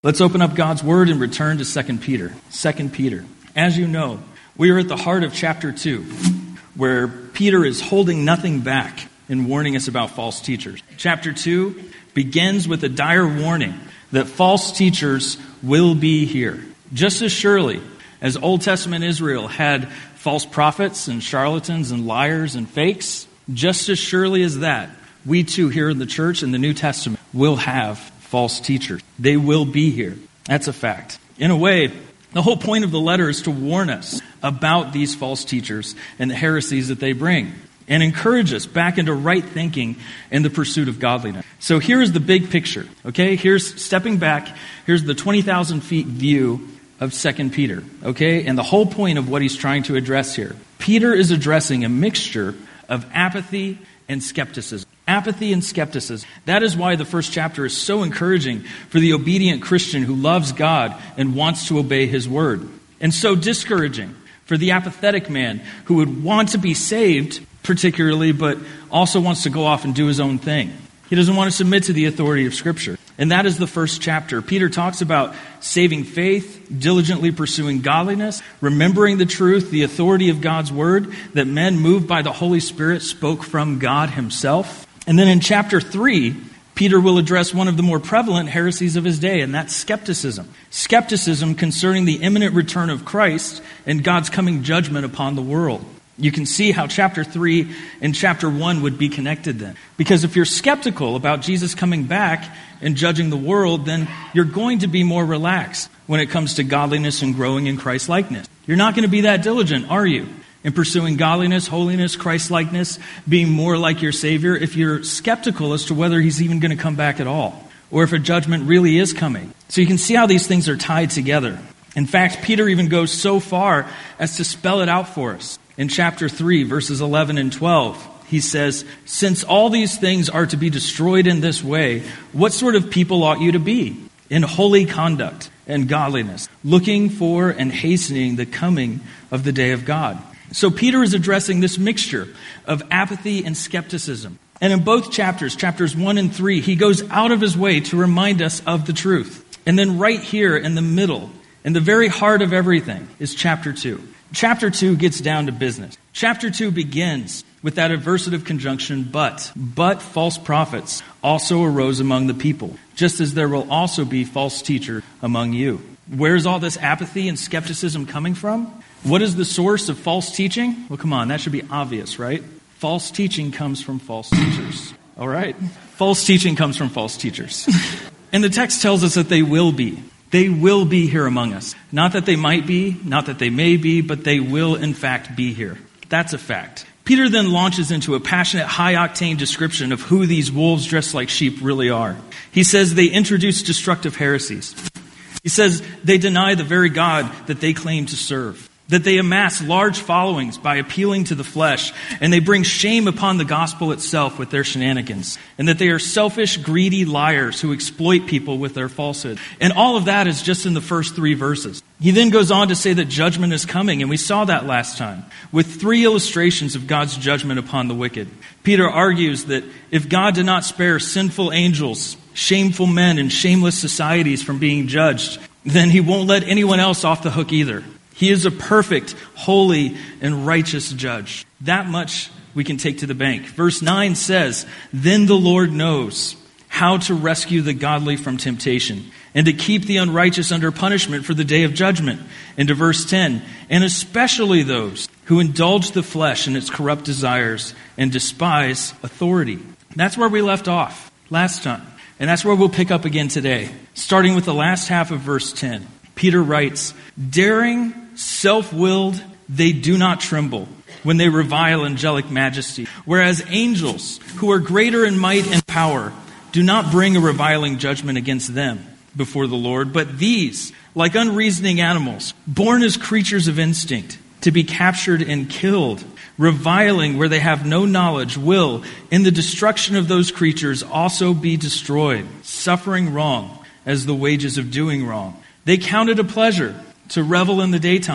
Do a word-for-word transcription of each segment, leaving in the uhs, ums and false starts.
Let's open up God's Word and return to Second Peter. Second Peter. As you know, we are at the heart of chapter two, where Peter is holding nothing back in warning us about false teachers. Chapter two begins with a dire warning that false teachers will be here. Just as surely as Old Testament Israel had false prophets and charlatans and liars and fakes, just as surely as that, we too here in the church in the New Testament will have false teachers. They will be here. That's a fact. In a way, the whole point of the letter is to warn us about these false teachers and the heresies that they bring, and encourage us back into right thinking and the pursuit of godliness. So here is the big picture, okay? Here's stepping back. Here's the twenty thousand feet view of Second Peter, okay? And the whole point of what he's trying to address here. Peter is addressing a mixture of apathy and skepticism. Apathy and skepticism. That is why the first chapter is so encouraging for the obedient Christian who loves God and wants to obey His word. And so discouraging for the apathetic man who would want to be saved, particularly, but also wants to go off and do his own thing. He doesn't want to submit to the authority of Scripture. And that is the first chapter. Peter talks about saving faith, diligently pursuing godliness, remembering the truth, the authority of God's word, that men moved by the Holy Spirit spoke from God Himself. And then in chapter three, Peter will address one of the more prevalent heresies of his day, and that's skepticism. Skepticism concerning the imminent return of Christ and God's coming judgment upon the world. You can see how chapter three and chapter one would be connected then. Because if you're skeptical about Jesus coming back and judging the world, then you're going to be more relaxed when it comes to godliness and growing in Christ-likeness. You're not going to be that diligent, are you? In pursuing godliness, holiness, Christ-likeness, being more like your Savior, if you're skeptical as to whether He's even going to come back at all, or if a judgment really is coming. So you can see how these things are tied together. In fact, Peter even goes so far as to spell it out for us. In chapter three, verses eleven and twelve, he says, "Since all these things are to be destroyed in this way, what sort of people ought you to be? In holy conduct and godliness, looking for and hastening the coming of the day of God." So Peter is addressing this mixture of apathy and skepticism. And in both chapters, chapters one and three, he goes out of his way to remind us of the truth. And then right here in the middle, in the very heart of everything, is chapter two. Chapter two gets down to business. Chapter two begins with that adversative conjunction, but. But false prophets also arose among the people, just as there will also be false teachers among you. Where's all this apathy and skepticism coming from? What is the source of false teaching? Well, come on, that should be obvious, right? False teaching comes from false teachers. All right? False teaching comes from false teachers. And the text tells us that they will be. They will be here among us. Not that they might be, not that they may be, but they will in fact be here. That's a fact. Peter then launches into a passionate, high-octane description of who these wolves dressed like sheep really are. He says they introduce destructive heresies. He says they deny the very God that they claim to serve. That they amass large followings by appealing to the flesh, and they bring shame upon the gospel itself with their shenanigans, and that they are selfish, greedy liars who exploit people with their falsehood. And all of that is just in the first three verses. He then goes on to say that judgment is coming, and we saw that last time, with three illustrations of God's judgment upon the wicked. Peter argues that if God did not spare sinful angels, shameful men, and shameless societies from being judged, then He won't let anyone else off the hook either. He is a perfect, holy, and righteous judge. That much we can take to the bank. Verse nine says, "Then the Lord knows how to rescue the godly from temptation, and to keep the unrighteous under punishment for the day of judgment." Into verse ten, "And especially those who indulge the flesh in its corrupt desires and despise authority." That's where we left off last time. And that's where we'll pick up again today, starting with the last half of verse ten. Peter writes, "Daring, self-willed, they do not tremble when they revile angelic majesty, whereas angels, who are greater in might and power, do not bring a reviling judgment against them before the Lord. But these, like unreasoning animals, born as creatures of instinct, to be captured and killed, reviling where they have no knowledge, will, in the destruction of those creatures, also be destroyed, suffering wrong as the wages of doing wrong. They count it a pleasure to revel in the daytime,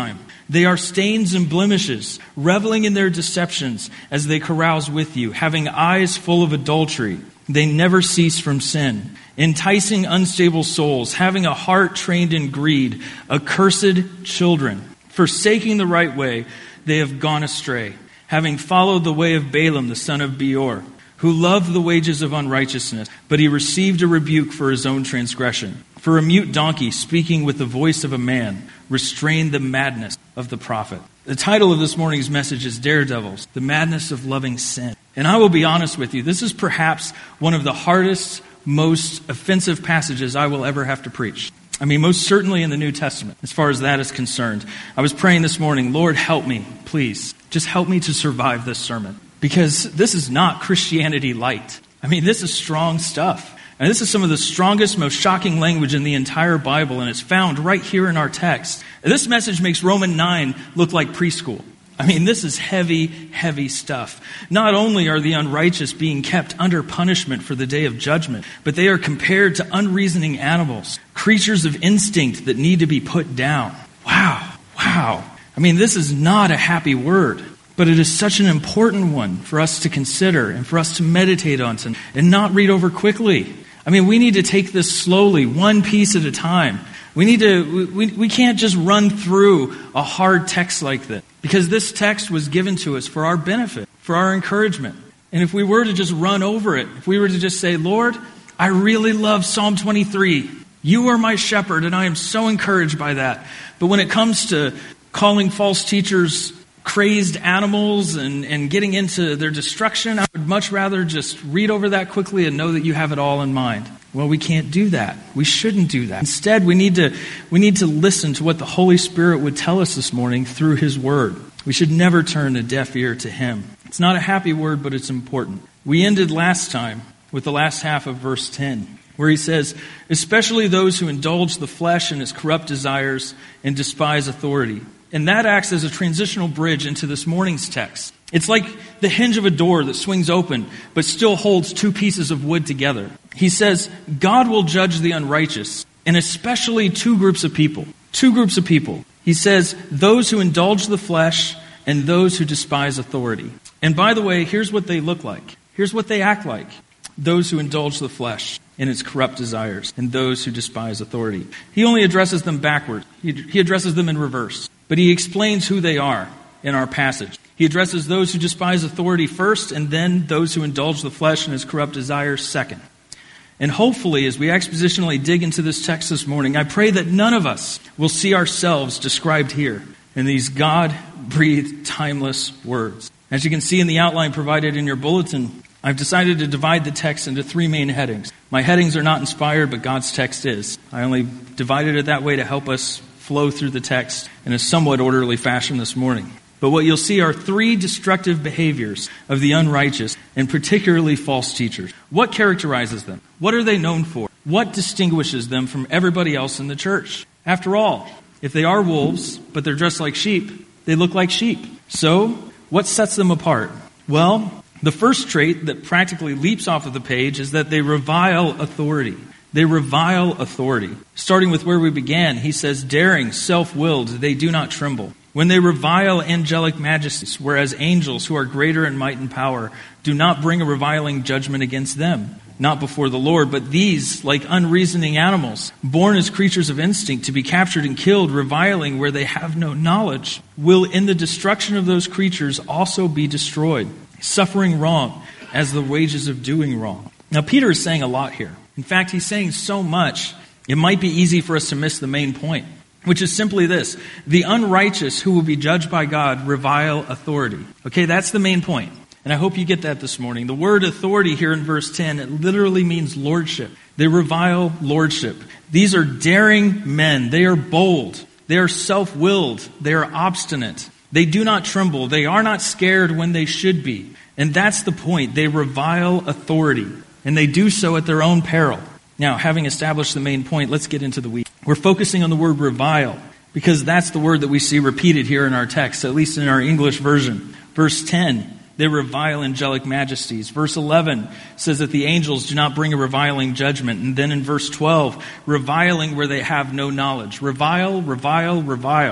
They are stains and blemishes, reveling in their deceptions as they carouse with you, having eyes full of adultery. They never cease from sin, enticing unstable souls, having a heart trained in greed, accursed children. Forsaking the right way, they have gone astray, having followed the way of Balaam the son of Beor, who loved the wages of unrighteousness, but he received a rebuke for his own transgression. For a mute donkey, speaking with the voice of a man, restrained the madness of the prophet. The title of this morning's message is Daredevils, the Madness of Loving Sin. And I will be honest with you, this is perhaps one of the hardest, most offensive passages I will ever have to preach. I mean, most certainly in the New Testament, as far as that is concerned. I was praying this morning, Lord, help me, please. Just help me to survive this sermon. Because this is not Christianity light. I mean, this is strong stuff. And this is some of the strongest, most shocking language in the entire Bible, and it's found right here in our text. This message makes Romans nine look like preschool. I mean, this is heavy, heavy stuff. Not only are the unrighteous being kept under punishment for the day of judgment, but they are compared to unreasoning animals, creatures of instinct that need to be put down. Wow, wow. I mean, this is not a happy word. But it is such an important one for us to consider and for us to meditate on and not read over quickly. I mean, we need to take this slowly, one piece at a time. We need to, we, we can't just run through a hard text like this, because this text was given to us for our benefit, for our encouragement. And if we were to just run over it, if we were to just say, Lord, I really love Psalm twenty-three. You are my shepherd, and I am so encouraged by that. But when it comes to calling false teachers crazed animals and, and getting into their destruction, I would much rather just read over that quickly and know that you have it all in mind. Well, we can't do that. We shouldn't do that. Instead, we need to we need to listen to what the Holy Spirit would tell us this morning through His Word. We should never turn a deaf ear to Him. It's not a happy word, but it's important. We ended last time with the last half of verse ten, where he says, especially those who indulge the flesh in its corrupt desires and despise authority. And that acts as a transitional bridge into this morning's text. It's like the hinge of a door that swings open, but still holds two pieces of wood together. He says, God will judge the unrighteous, and especially two groups of people. Two groups of people. He says, those who indulge the flesh and those who despise authority. And by the way, here's what they look like. Here's what they act like. Those who indulge the flesh in its corrupt desires, and those who despise authority. He only addresses them backwards. He, he addresses them in reverse. But he explains who they are in our passage. He addresses those who despise authority first, and then those who indulge the flesh in its corrupt desires second. And hopefully, as we expositionally dig into this text this morning, I pray that none of us will see ourselves described here in these God-breathed, timeless words. As you can see in the outline provided in your bulletin, I've decided to divide the text into three main headings. My headings are not inspired, but God's text is. I only divided it that way to help us flow through the text in a somewhat orderly fashion this morning. But what you'll see are three destructive behaviors of the unrighteous, and particularly false teachers. What characterizes them? What are they known for? What distinguishes them from everybody else in the church? After all, if they are wolves, but they're dressed like sheep, they look like sheep. So, what sets them apart? Well, the first trait that practically leaps off of the page is that they revile authority. They revile authority. Starting with where we began, he says, daring, self-willed, they do not tremble. When they revile angelic majesties, whereas angels who are greater in might and power do not bring a reviling judgment against them, not before the Lord, but these, like unreasoning animals, born as creatures of instinct to be captured and killed, reviling where they have no knowledge, will in the destruction of those creatures also be destroyed, suffering wrong as the wages of doing wrong. Now, Peter is saying a lot here. In fact, he's saying so much, it might be easy for us to miss the main point, which is simply this. The unrighteous who will be judged by God revile authority. Okay, that's the main point. And I hope you get that this morning. The word authority here in verse ten, it literally means lordship. They revile lordship. These are daring men. They are bold. They are self-willed. They are obstinate. They do not tremble. They are not scared when they should be. And that's the point. They revile authority. And they do so at their own peril. Now, having established the main point, let's get into the weeds. We're focusing on the word revile, because that's the word that we see repeated here in our text, at least in our English version. Verse ten, they revile angelic majesties. Verse eleven says that the angels do not bring a reviling judgment. And then in verse twelve, reviling where they have no knowledge. Revile, revile, revile.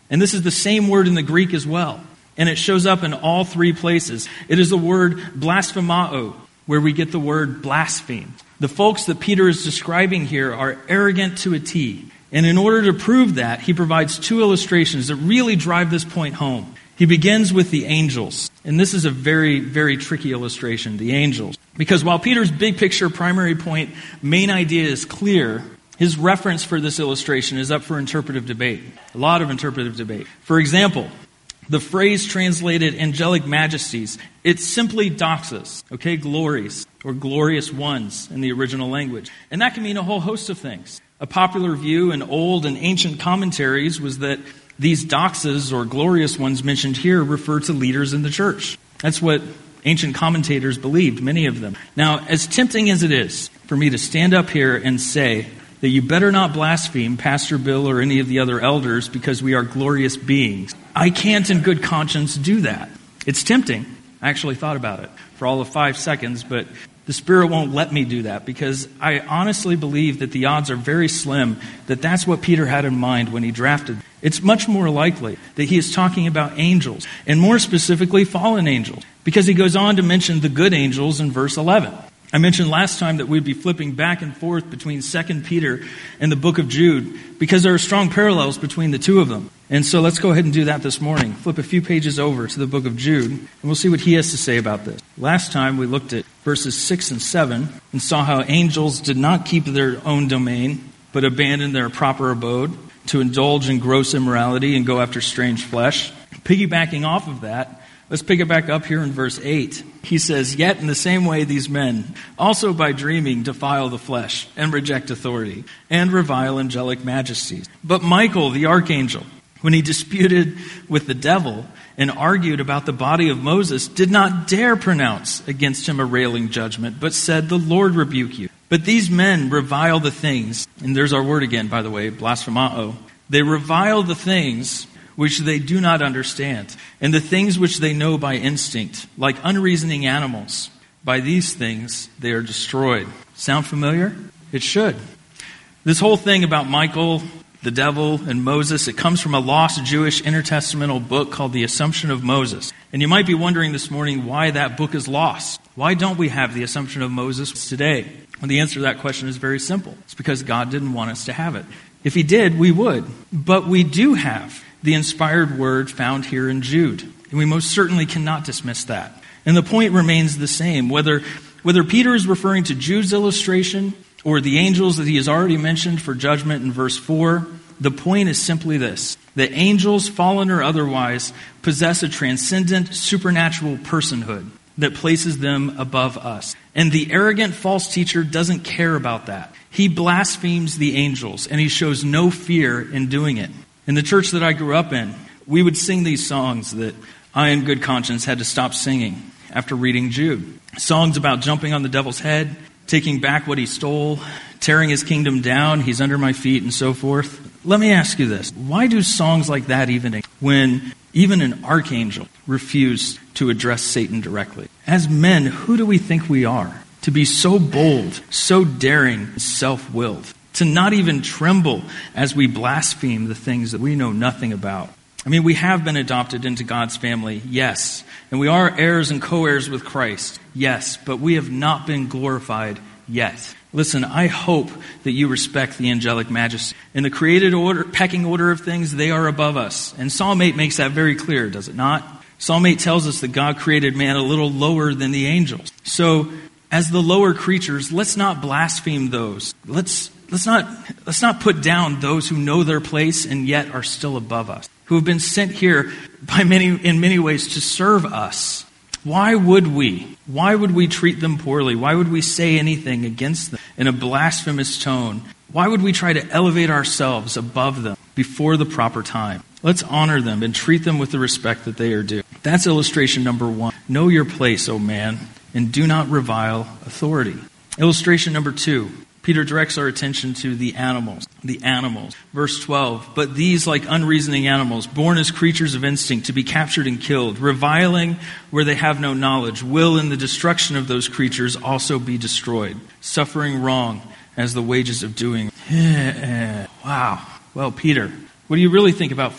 And this is the same word in the Greek as well. And it shows up in all three places. It is the word blasphemao, where we get the word blaspheme. The folks that Peter is describing here are arrogant to a T. And in order to prove that, he provides two illustrations that really drive this point home. He begins with the angels. And this is a very, very tricky illustration, the angels. Because while Peter's big picture, primary point, main idea is clear, his reference for this illustration is up for interpretive debate. A lot of interpretive debate. For example, the phrase translated angelic majesties, it's simply doxas, okay, glories, or glorious ones in the original language. And that can mean a whole host of things. A popular view in old and ancient commentaries was that these doxas, or glorious ones mentioned here, refer to leaders in the church. That's what ancient commentators believed, many of them. Now, as tempting as it is for me to stand up here and say that you better not blaspheme Pastor Bill or any of the other elders because we are glorious beings, I can't in good conscience do that. It's tempting. I actually thought about it for all of five seconds, but the Spirit won't let me do that because I honestly believe that the odds are very slim that that's what Peter had in mind when he drafted. It's much more likely that he is talking about angels, and more specifically fallen angels, because he goes on to mention the good angels in verse eleven. I mentioned last time that we'd be flipping back and forth between Second Peter and the book of Jude because there are strong parallels between the two of them. And so let's go ahead and do that this morning. Flip a few pages over to the book of Jude, and we'll see what he has to say about this. Last time we looked at verses six and seven and saw how angels did not keep their own domain, but abandoned their proper abode to indulge in gross immorality and go after strange flesh. Piggybacking off of that, let's pick it back up here in verse eight. He says, "Yet in the same way these men, also by dreaming, defile the flesh, and reject authority, and revile angelic majesties. But Michael, the archangel, when he disputed with the devil and argued about the body of Moses, did not dare pronounce against him a railing judgment, but said, 'The Lord rebuke you.' But these men revile the things," and there's our word again, by the way, blasphemao. "They revile the things which they do not understand, and the things which they know by instinct, like unreasoning animals. By these things they are destroyed." Sound familiar? It should. This whole thing about Michael, the devil, and Moses, it comes from a lost Jewish intertestamental book called The Assumption of Moses. And you might be wondering this morning why that book is lost. Why don't we have the Assumption of Moses today? Well, the answer to that question is very simple. It's because God didn't want us to have it. If he did, we would. But we do have the inspired word found here in Jude. And we most certainly cannot dismiss that. And the point remains the same. Whether, whether Peter is referring to Jude's illustration or the angels that he has already mentioned for judgment in verse four, the point is simply this: that angels, fallen or otherwise, possess a transcendent, supernatural personhood that places them above us. And the arrogant false teacher doesn't care about that. He blasphemes the angels, and he shows no fear in doing it. In the church that I grew up in, we would sing these songs that I, in good conscience, had to stop singing after reading Jude. Songs about jumping on the devil's head, taking back what he stole, tearing his kingdom down, he's under my feet, and so forth. Let me ask you this. Why do songs like that even exist when even an archangel refused to address Satan directly? As men, who do we think we are to be so bold, so daring, self-willed? To not even tremble as we blaspheme the things that we know nothing about. I mean, we have been adopted into God's family, yes. And we are heirs and co-heirs with Christ, yes. But we have not been glorified yet. Listen, I hope that you respect the angelic majesty. In the created order, pecking order of things, they are above us. And Psalm eight makes that very clear, does it not? Psalm eight tells us that God created man a little lower than the angels. So, as the lower creatures, let's not blaspheme those. Let's Let's not, let's not put down those who know their place and yet are still above us, who have been sent here by many, in many ways to serve us. Why would we? Why would we treat them poorly? Why would we say anything against them in a blasphemous tone? Why would we try to elevate ourselves above them before the proper time? Let's honor them and treat them with the respect that they are due. That's illustration number one. Know your place, O man, and do not revile authority. Illustration number two. Peter directs our attention to the animals. The animals. Verse twelve, "But these, like unreasoning animals, born as creatures of instinct, to be captured and killed, reviling where they have no knowledge, will in the destruction of those creatures also be destroyed, suffering wrong as the wages of doing." Wow. Well, Peter, what do you really think about false teachers?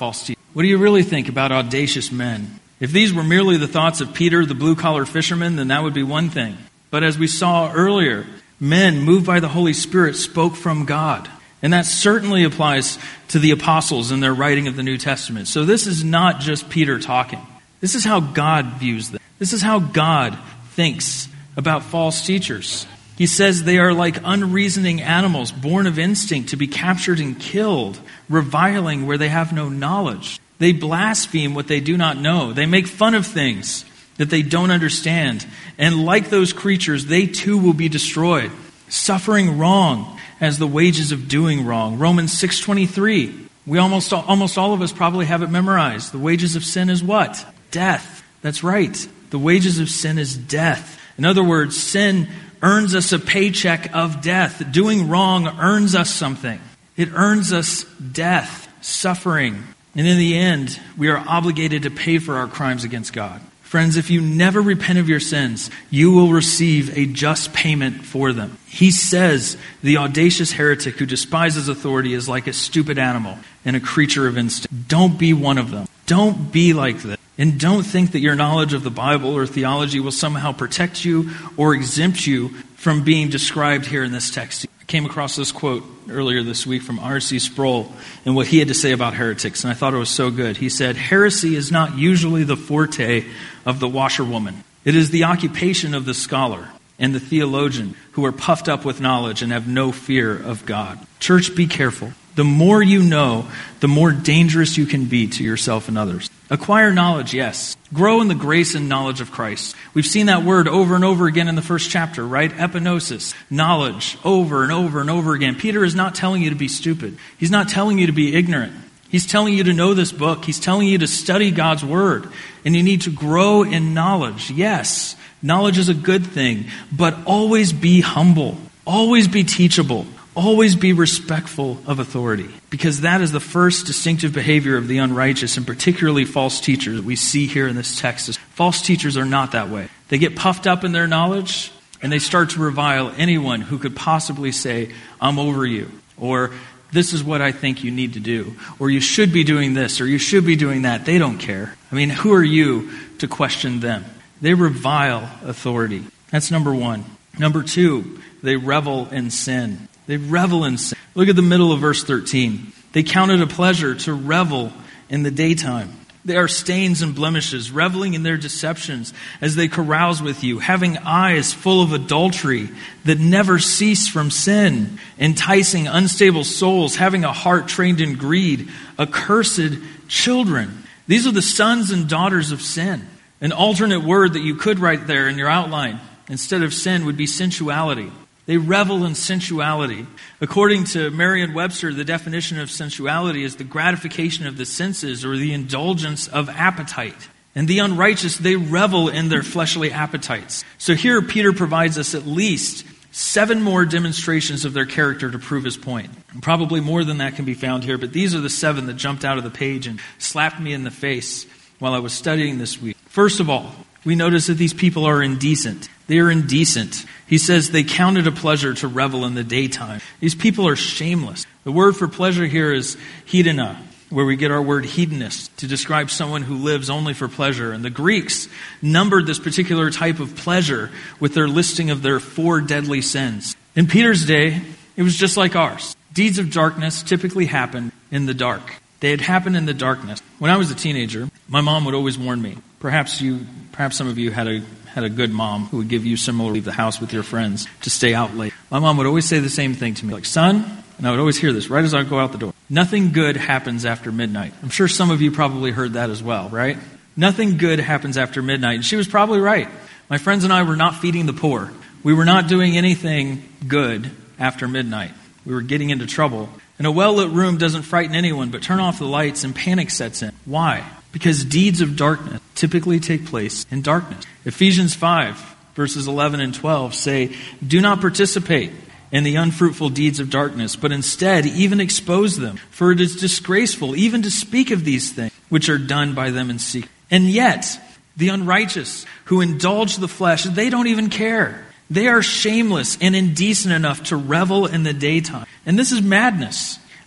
What do you really think about audacious men? If these were merely the thoughts of Peter, the blue-collar fisherman, then that would be one thing. But as we saw earlier, men moved by the Holy Spirit spoke from God. And that certainly applies to the apostles in their writing of the New Testament. So this is not just Peter talking. This is how God views them. This is how God thinks about false teachers. He says they are like unreasoning animals, born of instinct to be captured and killed, reviling where they have no knowledge. They blaspheme what they do not know. They make fun of things that they don't understand. And like those creatures, they too will be destroyed, suffering wrong as the wages of doing wrong. Romans six twenty-three. We almost, almost all of us probably have it memorized. The wages of sin is what? Death. That's right. The wages of sin is death. In other words, sin earns us a paycheck of death. Doing wrong earns us something. It earns us death, suffering. And in the end, we are obligated to pay for our crimes against God. Friends, if you never repent of your sins, you will receive a just payment for them. He says the audacious heretic who despises authority is like a stupid animal and a creature of instinct. Don't be one of them. Don't be like this. And don't think that your knowledge of the Bible or theology will somehow protect you or exempt you from being described here in this text. I came across this quote earlier this week from R C Sproul and what he had to say about heretics, and I thought it was so good. He said, "Heresy is not usually the forte of the washerwoman. It is the occupation of the scholar and the theologian who are puffed up with knowledge and have no fear of God." Church, be careful. The more you know, the more dangerous you can be to yourself and others. Acquire knowledge, yes. Grow in the grace and knowledge of Christ. We've seen that word over and over again in the first chapter, right? Epinosis, knowledge, over and over and over again. Peter is not telling you to be stupid. He's not telling you to be ignorant. He's telling you to know this book. He's telling you to study God's word. And you need to grow in knowledge. Yes, knowledge is a good thing, but always be humble. Always be teachable. Always be respectful of authority, because that is the first distinctive behavior of the unrighteous, and particularly false teachers that we see here in this text. False teachers are not that way. They get puffed up in their knowledge, and they start to revile anyone who could possibly say, "I'm over you," or "This is what I think you need to do," or "You should be doing this," or "You should be doing that." They don't care. I mean, who are you to question them? They revile authority. That's number one. Number two, they revel in sin. They revel in sin. Look at the middle of verse thirteen. They count it a pleasure to revel in the daytime. They are stains and blemishes, reveling in their deceptions as they carouse with you, having eyes full of adultery that never cease from sin, enticing unstable souls, having a heart trained in greed, accursed children. These are the sons and daughters of sin. An alternate word that you could write there in your outline instead of sin would be sensuality. They revel in sensuality. According to Merriam-Webster, the definition of sensuality is the gratification of the senses or the indulgence of appetite. And the unrighteous, they revel in their fleshly appetites. So here Peter provides us at least seven more demonstrations of their character to prove his point. And probably more than that can be found here, but these are the seven that jumped out of the page and slapped me in the face while I was studying this week. First of all, we notice that these people are indecent. They are indecent. He says they count it a pleasure to revel in the daytime. These people are shameless. The word for pleasure here is hedona, where we get our word hedonist, to describe someone who lives only for pleasure. And the Greeks numbered this particular type of pleasure with their listing of their four deadly sins. In Peter's day, it was just like ours. Deeds of darkness typically happened in the dark. They had happened in the darkness. When I was a teenager, my mom would always warn me. Perhaps you, perhaps some of you had a had a good mom who would give you similar leave the house with your friends to stay out late. My mom would always say the same thing to me, like, "Son," and I would always hear this right as I would go out the door, "Nothing good happens after midnight." I'm sure some of you probably heard that as well, right? Nothing good happens after midnight. And she was probably right. My friends and I were not feeding the poor. We were not doing anything good after midnight. We were getting into trouble. And a well-lit room doesn't frighten anyone, but turn off the lights and panic sets in. Why? Because deeds of darkness typically take place in darkness. Ephesians five, verses eleven and twelve say, "Do not participate in the unfruitful deeds of darkness, but instead even expose them. For it is disgraceful even to speak of these things, which are done by them in secret." And yet, the unrighteous who indulge the flesh, they don't even care. They are shameless and indecent enough to revel in the daytime. And this is madness.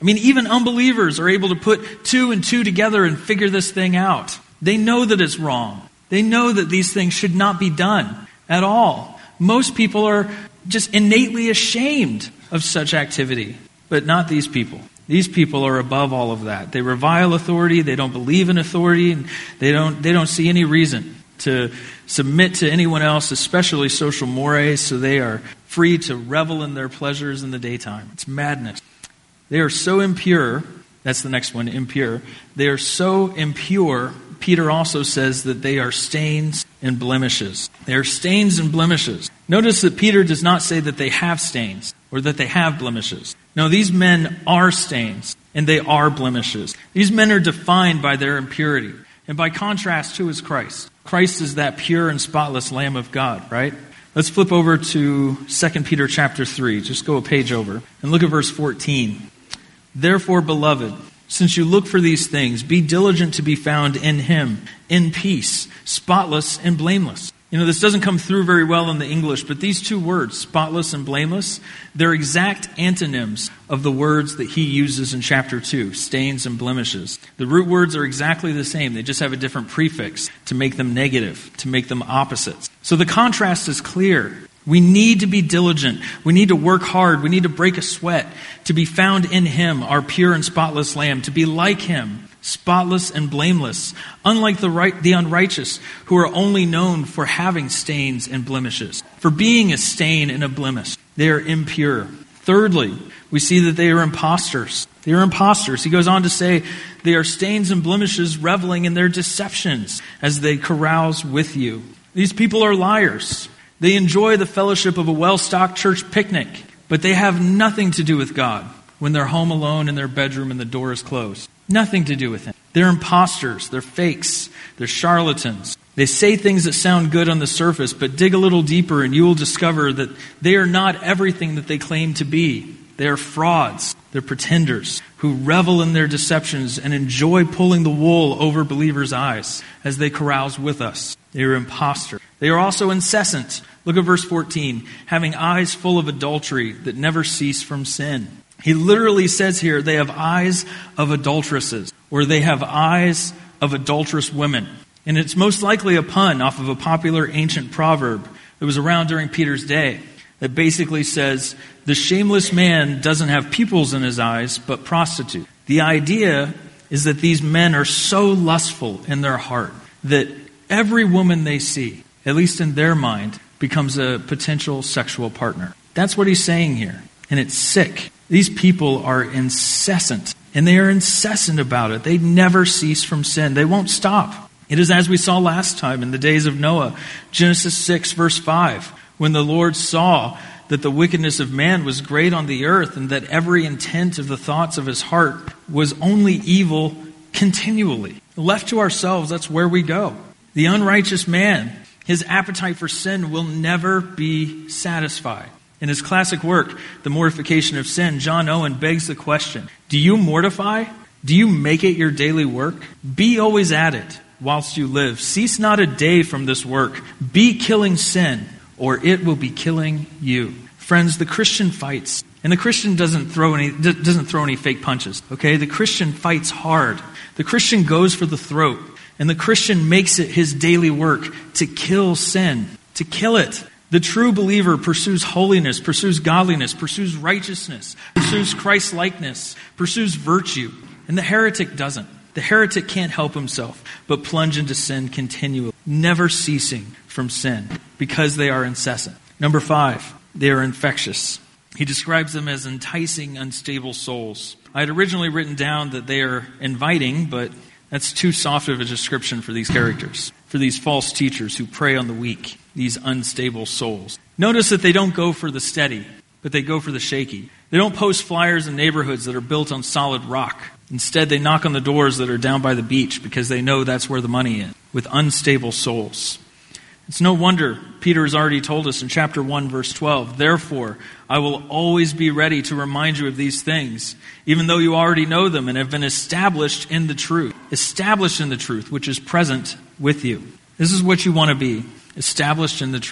I mean, even unbelievers are able to put two and two together and figure this thing out. They know that it's wrong. They know that these things should not be done at all. Most people are just innately ashamed of such activity, but not these people. These people are above all of that. They revile authority. They don't believe in authority. And they don't, they don't see any reason to submit to anyone else, especially social mores, so they are free to revel in their pleasures in the daytime. It's madness. They are so impure. That's the next one, impure. They are so impure, Peter also says that they are stains and blemishes. They are stains and blemishes. Notice that Peter does not say that they have stains or that they have blemishes. No, these men are stains and they are blemishes. These men are defined by their impurity. And by contrast, who is Christ? Christ is that pure and spotless Lamb of God, right? Let's flip over to Second Peter chapter three. Just go a page over and look at verse fourteen. Therefore, beloved, since you look for these things, be diligent to be found in Him, in peace, spotless and blameless. You know, this doesn't come through very well in the English, but these two words, spotless and blameless, they're exact antonyms of the words that he uses in chapter two, stains and blemishes. The root words are exactly the same. They just have a different prefix to make them negative, to make them opposites. So the contrast is clear. We need to be diligent. We need to work hard. We need to break a sweat to be found in Him, our pure and spotless Lamb, to be like Him, spotless and blameless, unlike the right, the unrighteous, who are only known for having stains and blemishes, for being a stain and a blemish. They are impure. Thirdly, we see that they are impostors. They are impostors. He goes on to say they are stains and blemishes, reveling in their deceptions as they carouse with you. These people are liars. They enjoy the fellowship of a well-stocked church picnic, but they have nothing to do with God when they're home alone in their bedroom and the door is closed. Nothing to do with Him. They're imposters. They're fakes. They're charlatans. They say things that sound good on the surface, but dig a little deeper and you will discover that they are not everything that they claim to be. They are frauds. They're pretenders who revel in their deceptions and enjoy pulling the wool over believers' eyes as they carouse with us. They are imposters. They are also incessant. Look at verse fourteen. Having eyes full of adultery that never cease from sin. He literally says here they have eyes of adulteresses, or they have eyes of adulterous women. And it's most likely a pun off of a popular ancient proverb that was around during Peter's day that basically says, the shameless man doesn't have pupils in his eyes, but prostitute. The idea is that these men are so lustful in their heart that every woman they see, at least in their mind, becomes a potential sexual partner. That's what he's saying here. And it's sick. These people are incessant. And they are incessant about it. They never cease from sin. They won't stop. It is as we saw last time in the days of Noah. Genesis six verse five. When the Lord saw that the wickedness of man was great on the earth and that every intent of the thoughts of his heart was only evil continually. Left to ourselves, that's where we go. The unrighteous man, his appetite for sin will never be satisfied. In his classic work, The Mortification of Sin, John Owen begs the question, do you mortify? Do you make it your daily work? Be always at it whilst you live. Cease not a day from this work. Be killing sin, or it will be killing you. Friends, the Christian fights. And the Christian doesn't throw any doesn't throw any fake punches. Okay? The Christian fights hard. The Christian goes for the throat. And the Christian makes it his daily work to kill sin, to kill it. The true believer pursues holiness, pursues godliness, pursues righteousness, pursues Christ-likeness, pursues virtue. And the heretic doesn't. The heretic can't help himself but plunge into sin continually, never ceasing from sin because they are incessant. Number five, they are infectious. He describes them as enticing, unstable souls. I had originally written down that they are inviting, but that's too soft of a description for these characters, for these false teachers who prey on the weak, these unstable souls. Notice that they don't go for the steady, but they go for the shaky. They don't post flyers in neighborhoods that are built on solid rock. Instead, they knock on the doors that are down by the beach because they know that's where the money is, with unstable souls. It's no wonder Peter has already told us in chapter one, verse twelve, therefore, I will always be ready to remind you of these things, even though you already know them and have been established in the truth. Established in the truth, which is present with you. This is what you want to be, established in the truth.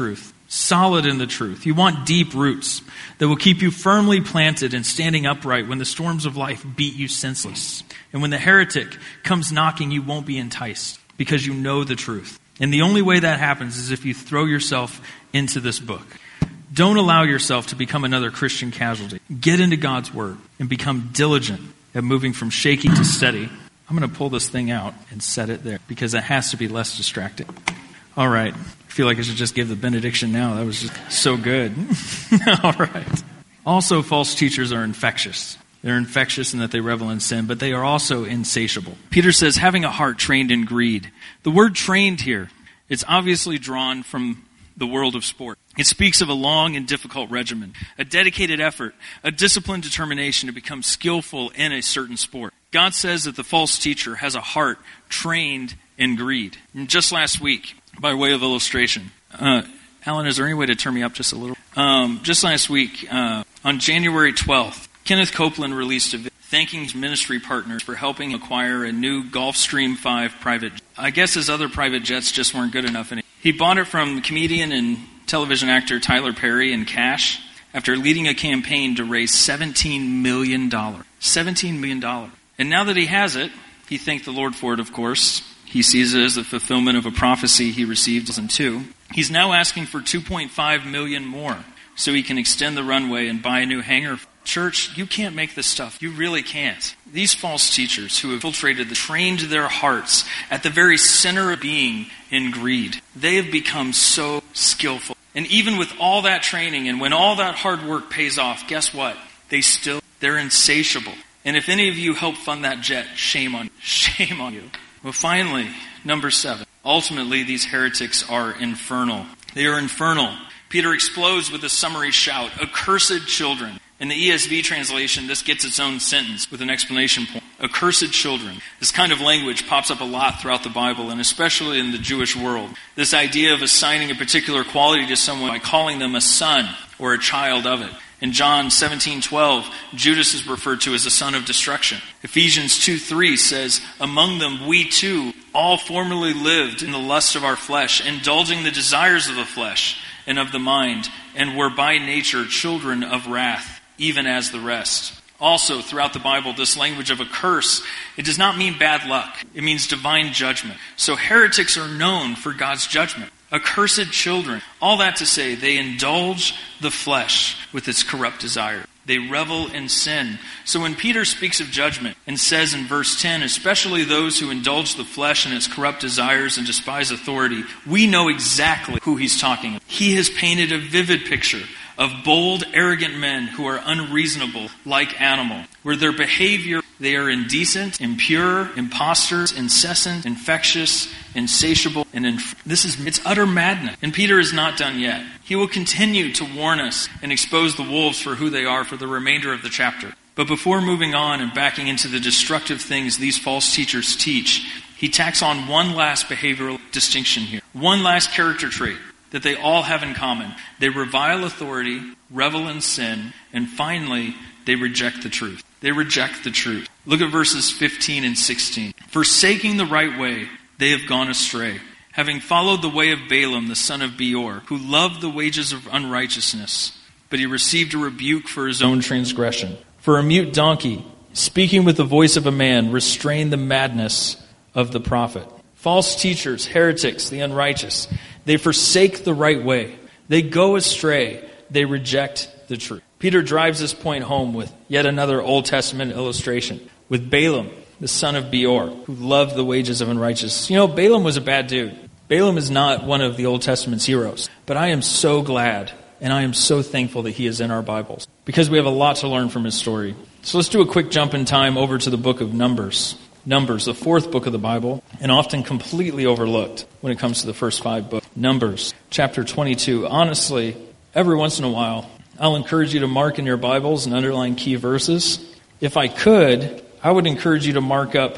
solid in the truth. You want deep roots that will keep you firmly planted and standing upright when the storms of life beat you senseless. And when the heretic comes knocking, you won't be enticed because you know the truth. And the only way that happens is if you throw yourself into this book. Don't allow yourself to become another Christian casualty. Get into God's word and become diligent at moving from shaky to steady. I'm going to pull this thing out and set it there because it has to be less distracting. All right. I feel like I should just give the benediction now. That was just so good. All right. Also, false teachers are infectious. They're infectious in that they revel in sin, but they are also insatiable. Peter says, having a heart trained in greed. The word trained here, it's obviously drawn from the world of sport. It speaks of a long and difficult regimen, a dedicated effort, a disciplined determination to become skillful in a certain sport. God says that the false teacher has a heart trained in greed. And just last week, by way of illustration, uh, Alan, is there any way to turn me up just a little? Um, just last week, uh, on January twelfth, Kenneth Copeland released a video thanking his ministry partners for helping acquire a new Gulfstream five private jet. I guess his other private jets just weren't good enough. And he bought it from comedian and television actor Tyler Perry in cash after leading a campaign to raise seventeen million dollars. seventeen million dollars. And now that he has it, he thanked the Lord for it, of course. He sees it as the fulfillment of a prophecy he received in two. He's now asking for two point five million dollars more so he can extend the runway and buy a new hangar. Church, you can't make this stuff. You really can't. These false teachers who have infiltrated, the, trained their hearts at the very center of being in greed. They have become so skillful. And even with all that training and when all that hard work pays off, guess what? They still, they're insatiable. And if any of you help fund that jet, shame on you. Shame on you. Well, finally, number seven. Ultimately, these heretics are infernal. They are infernal. Peter explodes with a summary shout, accursed children. In the E S V translation, this gets its own sentence with an exclamation point. Accursed children. This kind of language pops up a lot throughout the Bible, and especially in the Jewish world. This idea of assigning a particular quality to someone by calling them a son or a child of it. In John seventeen twelve, Judas is referred to as the son of destruction. Ephesians two three says, among them we too all formerly lived in the lust of our flesh, indulging the desires of the flesh and of the mind, and were by nature children of wrath, even as the rest. Also, throughout the Bible, this language of a curse, it does not mean bad luck. It means divine judgment. So heretics are known for God's judgment. Accursed children. All that to say, they indulge the flesh with its corrupt desire. They revel in sin. So when Peter speaks of judgment and says in verse ten, especially those who indulge the flesh and its corrupt desires and despise authority, we know exactly who he's talking about. He has painted a vivid picture of bold, arrogant men who are unreasonable like animals, where their behavior, they are indecent, impure, imposters, incessant, infectious, insatiable, and inf- this is it's utter madness. And Peter is not done yet. He will continue to warn us and expose the wolves for who they are for the remainder of the chapter. But before moving on and backing into the destructive things these false teachers teach, he tacks on one last behavioral distinction here, one last character trait that they all have in common. They revile authority, revel in sin, and finally, they reject the truth. They reject the truth. Look at verses fifteen and sixteen. Forsaking the right way, they have gone astray, having followed the way of Balaam, the son of Beor, who loved the wages of unrighteousness, but he received a rebuke for his own transgression. For a mute donkey, speaking with the voice of a man, restrained the madness of the prophet. False teachers, heretics, the unrighteous, they forsake the right way. They go astray. They reject the truth. Peter drives this point home with yet another Old Testament illustration with Balaam, the son of Beor, who loved the wages of unrighteousness. You know, Balaam was a bad dude. Balaam is not one of the Old Testament's heroes. But I am so glad and I am so thankful that he is in our Bibles because we have a lot to learn from his story. So let's do a quick jump in time over to the book of Numbers. Numbers, the fourth book of the Bible, and often completely overlooked when it comes to the first five books. Numbers, chapter twenty-two. Honestly, every once in a while, I'll encourage you to mark in your Bibles and underline key verses. If I could, I would encourage you to mark up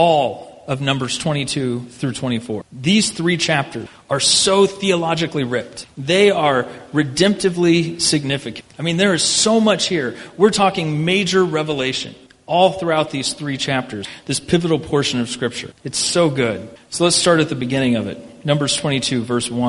all of Numbers twenty-two through twenty-four. These three chapters are so theologically ripped. They are redemptively significant. I mean, there is so much here. We're talking major revelation all throughout these three chapters, this pivotal portion of Scripture. It's so good. So let's start at the beginning of it. Numbers twenty-two, verse one.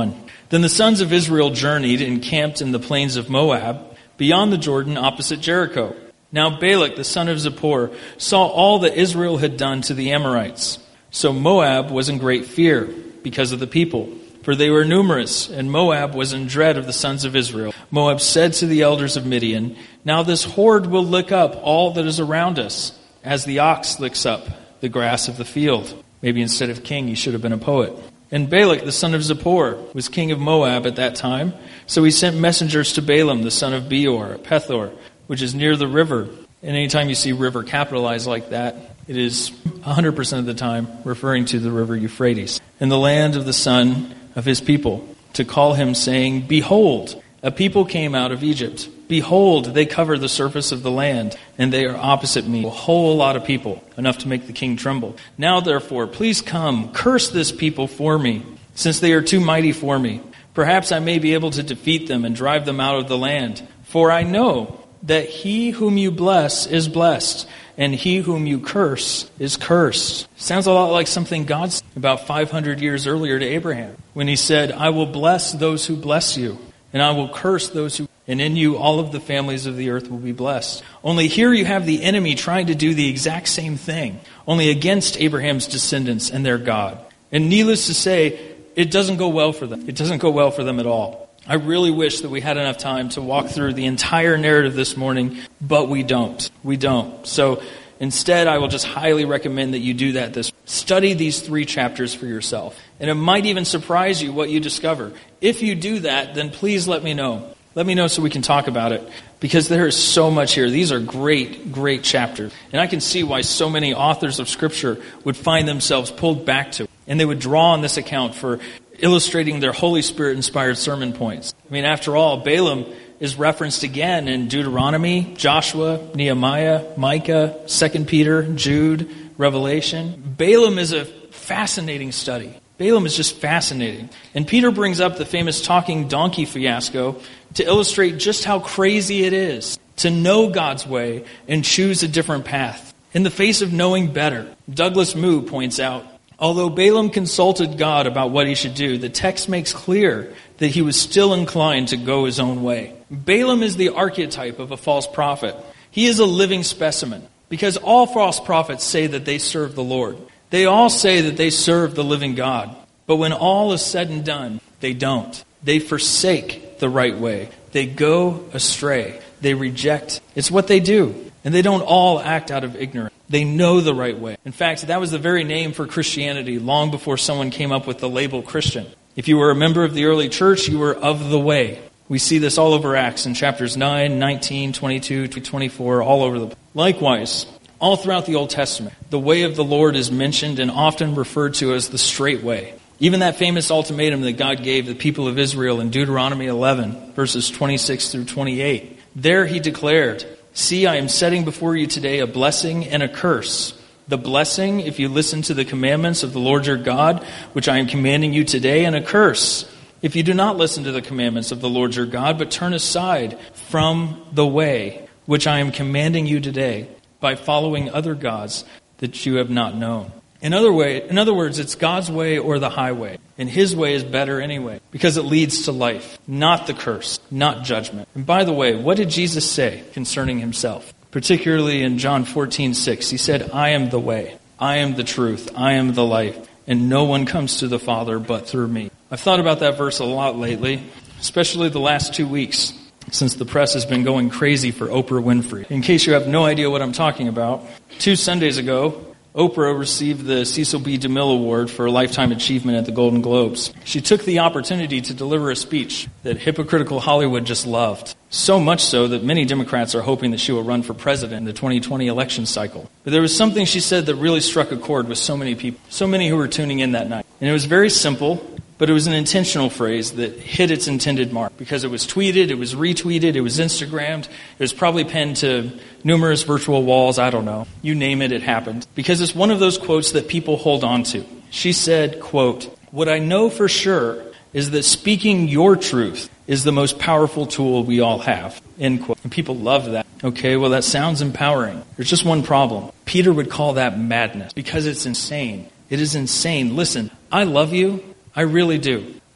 Then the sons of Israel journeyed and camped in the plains of Moab, beyond the Jordan opposite Jericho. Now Balak, the son of Zippor, saw all that Israel had done to the Amorites. So Moab was in great fear because of the people, for they were numerous, and Moab was in dread of the sons of Israel. Moab said to the elders of Midian, "Now this horde will lick up all that is around us, as the ox licks up the grass of the field." Maybe instead of king, he should have been a poet. And Balak, the son of Zippor, was king of Moab at that time. So he sent messengers to Balaam, the son of Beor, at Pethor, which is near the river. And anytime you see river capitalized like that, it is one hundred percent of the time referring to the river Euphrates, in the land of the son of his people, to call him, saying, "Behold, a people came out of Egypt. Behold, they cover the surface of the land, and they are opposite me." A whole lot of people, enough to make the king tremble. "Now therefore, please come, curse this people for me, since they are too mighty for me. Perhaps I may be able to defeat them and drive them out of the land. For I know that he whom you bless is blessed, and he whom you curse is cursed." Sounds a lot like something God said about five hundred years earlier to Abraham, when he said, "I will bless those who bless you, and I will curse those who, and in you all of the families of the earth will be blessed." Only here you have the enemy trying to do the exact same thing, only against Abraham's descendants and their God. And needless to say, it doesn't go well for them. It doesn't go well for them at all. I really wish that we had enough time to walk through the entire narrative this morning, but we don't. We don't. So instead, I will just highly recommend that you do that this Study these three chapters for yourself. And it might even surprise you what you discover. If you do that, then please let me know. Let me know so we can talk about it, because there is so much here. These are great, great chapters. And I can see why so many authors of Scripture would find themselves pulled back to it. And they would draw on this account for illustrating their Holy Spirit-inspired sermon points. I mean, after all, Balaam is referenced again in Deuteronomy, Joshua, Nehemiah, Micah, Second Peter, Jude, Revelation. Balaam is a fascinating study. Balaam is just fascinating. And Peter brings up the famous talking donkey fiasco to illustrate just how crazy it is to know God's way and choose a different path. In the face of knowing better, Douglas Moo points out, although Balaam consulted God about what he should do, the text makes clear that he was still inclined to go his own way. Balaam is the archetype of a false prophet. He is a living specimen, because all false prophets say that they serve the Lord. They all say that they serve the living God. But when all is said and done, they don't. They forsake the right way. They go astray. They reject. It's what they do. And they don't all act out of ignorance. They know the right way. In fact, that was the very name for Christianity long before someone came up with the label Christian. If you were a member of the early church, you were of the way. We see this all over Acts in chapters nine, nineteen, twenty-two, twenty-four, all over the place. Likewise, all throughout the Old Testament, the way of the Lord is mentioned and often referred to as the straight way. Even that famous ultimatum that God gave the people of Israel in Deuteronomy eleven, verses twenty-six through twenty-eight. There he declared, "See, I am setting before you today a blessing and a curse. The blessing, if you listen to the commandments of the Lord your God, which I am commanding you today, and a curse, if you do not listen to the commandments of the Lord your God, but turn aside from the way, which I am commanding you today, by following other gods that you have not known." In other way, in other words, it's God's way or the highway. And his way is better anyway, because it leads to life, not the curse, not judgment. And by the way, what did Jesus say concerning himself? Particularly in John fourteen six, he said, "I am the way, I am the truth, I am the life, and no one comes to the Father but through me." I've thought about that verse a lot lately, especially the last two weeks, since the press has been going crazy for Oprah Winfrey. In case you have no idea what I'm talking about, two Sundays ago, Oprah received the Cecil B. DeMille Award for Lifetime Achievement at the Golden Globes. She took the opportunity to deliver a speech that hypocritical Hollywood just loved. So much so that many Democrats are hoping that she will run for president in the twenty twenty election cycle. But there was something she said that really struck a chord with so many people, so many who were tuning in that night. And it was very simple, but it was an intentional phrase that hit its intended mark, because it was tweeted, it was retweeted, it was Instagrammed, it was probably pinned to numerous virtual walls, I don't know. You name it, it happened. Because it's one of those quotes that people hold on to. She said, quote, "What I know for sure is that speaking your truth is the most powerful tool we all have." End quote. And people love that. Okay, well, that sounds empowering. There's just one problem. Peter would call that madness, because it's insane. It is insane. Listen, I love you. I really do.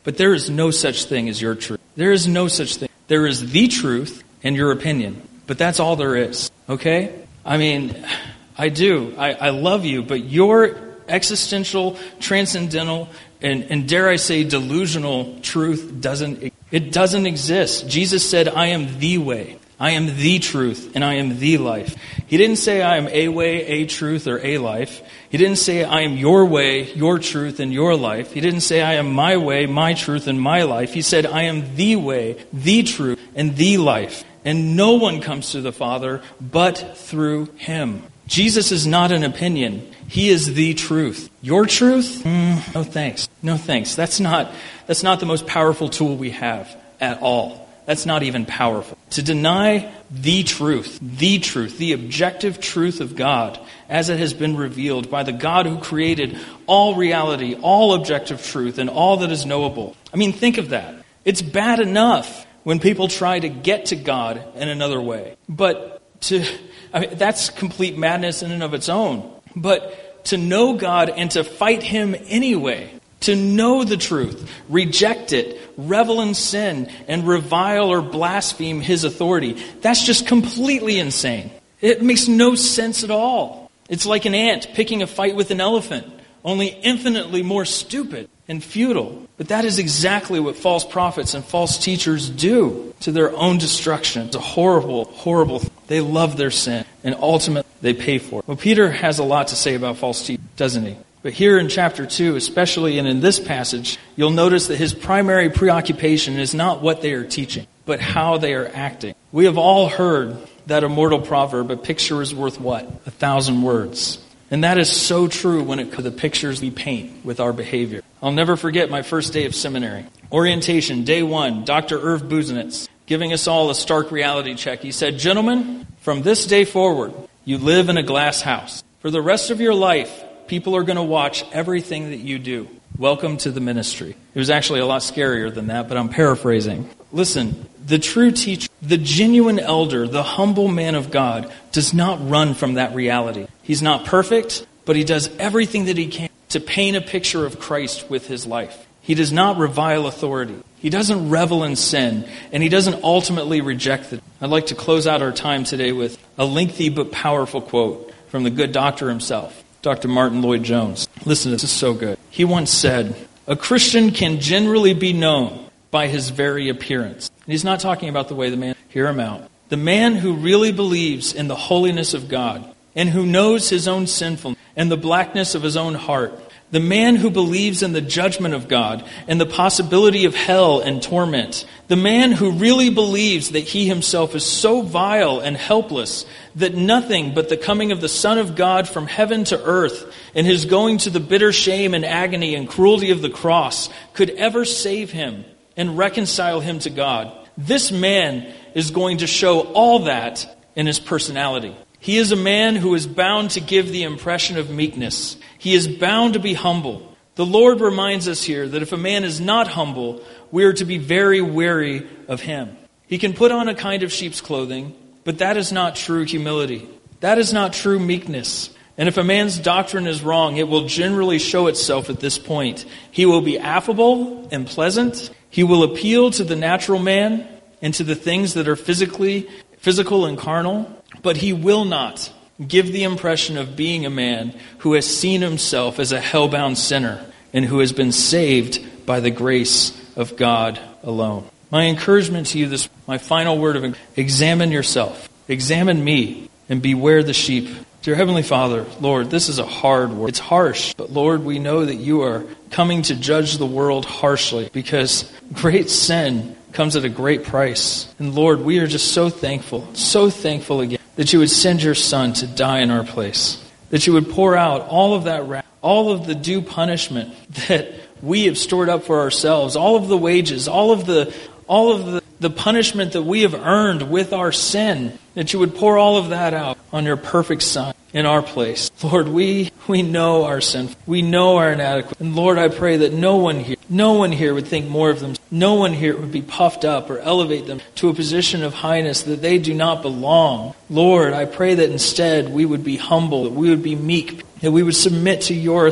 But there is no such thing as your truth. There is no such thing. There is the truth and your opinion. But that's all there is. Okay? I mean, I do. I, I love you, but your existential, transcendental, and, and dare I say delusional truth doesn't, it doesn't exist. Jesus said, I am the way. I am the truth, and I am the life. He didn't say I am a way, a truth, or a life. He didn't say I am your way, your truth, and your life. He didn't say I am my way, my truth, and my life. He said I am the way, the truth, and the life. And no one comes to the Father but through him. Jesus is not an opinion. He is the truth. Your truth? Mm, no thanks. No thanks. That's not, that's not the most powerful tool we have at all. That's not even powerful. To deny the truth, the truth, the objective truth of God as it has been revealed by the God who created all reality, all objective truth, and all that is knowable. I mean, think of that. It's bad enough when people try to get to God in another way. But to, I mean, that's complete madness in and of its own. But to know God and to fight him anyway, to know the truth, reject it, revel in sin, and revile or blaspheme his authority, that's just completely insane. It makes no sense at all. It's like an ant picking a fight with an elephant, only infinitely more stupid and futile. But that is exactly what false prophets and false teachers do to their own destruction. It's a horrible, horrible thing. They love their sin, and ultimately they pay for it. Well, Peter has a lot to say about false teachers, doesn't he? But here in chapter two, especially and in this passage, you'll notice that his primary preoccupation is not what they are teaching, but how they are acting. We have all heard that immortal proverb, a picture is worth what? A thousand words. And that is so true when it comes to the pictures we paint with our behavior. I'll never forget my first day of seminary. Orientation, day one, Doctor Irv Busenitz giving us all a stark reality check. He said, gentlemen, from this day forward, you live in a glass house. For the rest of your life, people are going to watch everything that you do. Welcome to the ministry. It was actually a lot scarier than that, but I'm paraphrasing. Listen, the true teacher, the genuine elder, the humble man of God does not run from that reality. He's not perfect, but he does everything that he can to paint a picture of Christ with his life. He does not revile authority. He doesn't revel in sin, and he doesn't ultimately reject it. I'd like to close out our time today with a lengthy but powerful quote from the good doctor himself, Doctor Martin Lloyd-Jones. Listen, this is so good. He once said, a Christian can generally be known by his very appearance. And he's not talking about the way the man, hear him out. The man who really believes in the holiness of God and who knows his own sinfulness and the blackness of his own heart. The man who believes in the judgment of God and the possibility of hell and torment. The man who really believes that he himself is so vile and helpless that nothing but the coming of the Son of God from heaven to earth and his going to the bitter shame and agony and cruelty of the cross could ever save him and reconcile him to God. This man is going to show all that in his personality. He is a man who is bound to give the impression of meekness. He is bound to be humble. The Lord reminds us here that if a man is not humble, we are to be very wary of him. He can put on a kind of sheep's clothing, but that is not true humility. That is not true meekness. And if a man's doctrine is wrong, it will generally show itself at this point. He will be affable and pleasant. He will appeal to the natural man and to the things that are physically, physical and carnal. But he will not give the impression of being a man who has seen himself as a hell-bound sinner and who has been saved by the grace of God alone. My encouragement to you, this my final word of examine yourself. Examine me and beware the sheep. Dear Heavenly Father, Lord, this is a hard word. It's harsh, but Lord, we know that you are coming to judge the world harshly because great sin comes at a great price. And Lord, we are just so thankful, so thankful again that you would send your Son to die in our place. That you would pour out all of that wrath, all of the due punishment that we have stored up for ourselves, all of the wages, all of the all of the, the punishment that we have earned with our sin, that you would pour all of that out on your perfect Son in our place. Lord, we we know our sin. We know our inadequacy. And Lord, I pray that no one here, no one here would think more of them. No one here would be puffed up or elevate them to a position of highness that they do not belong. Lord, I pray that instead we would be humble, that we would be meek, that we would submit to your authority.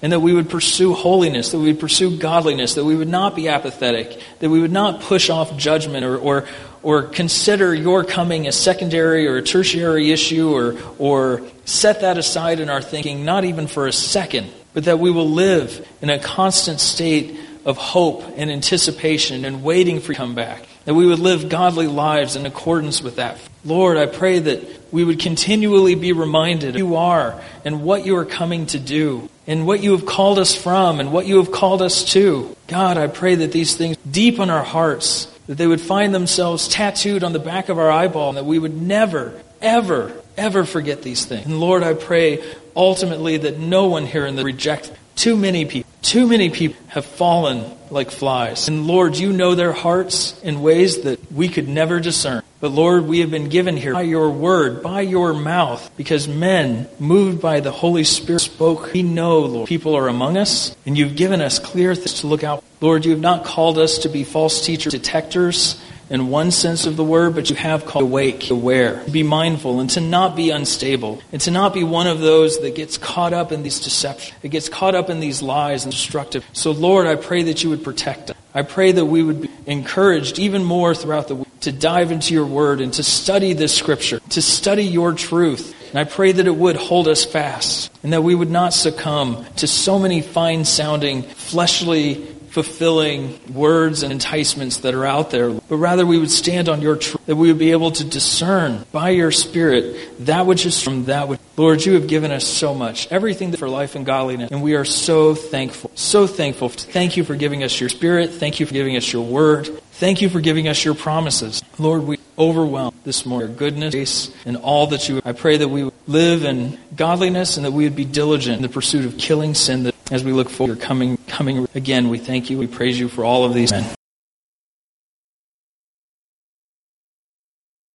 and that we would pursue holiness, that we would pursue godliness, that we would not be apathetic, that we would not push off judgment or or, or consider your coming a secondary or a tertiary issue or or set that aside in our thinking, not even for a second, but that we will live in a constant state of hope and anticipation and waiting for you to come back. That we would live godly lives in accordance with that. Lord, I pray that we would continually be reminded of who you are and what you are coming to do and what you have called us from and what you have called us to. God, I pray that these things deep in our hearts, that they would find themselves tattooed on the back of our eyeball, and that we would never, ever, ever forget these things. And Lord, I pray ultimately that no one here in the reject. Too many people, too many people have fallen like flies. And Lord, you know their hearts in ways that we could never discern. But Lord, we have been given here by your word, by your mouth, because men, moved by the Holy Spirit, spoke. We know, Lord, people are among us, and you've given us clear things to look out. Lord, you have not called us to be false teacher detectors in one sense of the word, but you have called awake, aware, to be mindful, and to not be unstable, and to not be one of those that gets caught up in these deceptions, that gets caught up in these lies and destructive. So Lord, I pray that you would protect us. I pray that we would be encouraged even more throughout the week to dive into your word and to study this scripture, to study your truth. And I pray that it would hold us fast, and that we would not succumb to so many fine-sounding, fleshly, fulfilling words and enticements that are out there, but rather we would stand on your truth, that we would be able to discern by your Spirit that which is from that which. Lord, you have given us so much, everything for life and godliness, and we are so thankful, so thankful. Thank you for giving us your Spirit. Thank you for giving us your word. Thank you for giving us your promises. Lord, we overwhelm this morning your goodness, grace, and all that you. I pray that we would live in godliness and that we would be diligent in the pursuit of killing sin. That as we look forward to your coming, coming again, we thank you. We praise you for all of these men.